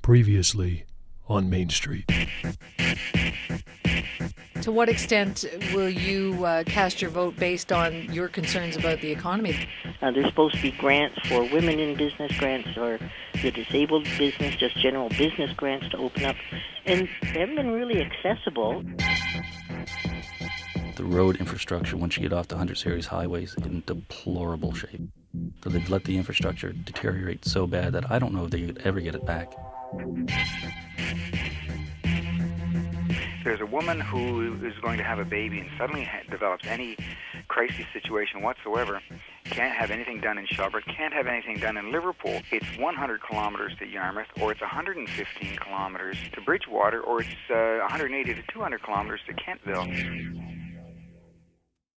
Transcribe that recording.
Previously on Main Street. To what extent will you cast your vote based on your concerns about the economy? There's supposed to be grants for women in business, grants for the disabled business, just general business grants to open up, and they haven't been really accessible. The road infrastructure, once you get off the 100 series highways, is in deplorable shape. So they've let the infrastructure deteriorate so bad that I don't know if they could ever get it back. There's a woman who is going to have a baby and suddenly develops any crisis situation whatsoever, can't have anything done in Shelburne, can't have anything done in Liverpool. It's 100 kilometers to Yarmouth, or it's 115 kilometers to Bridgewater, or it's 180 to 200 kilometers to Kentville.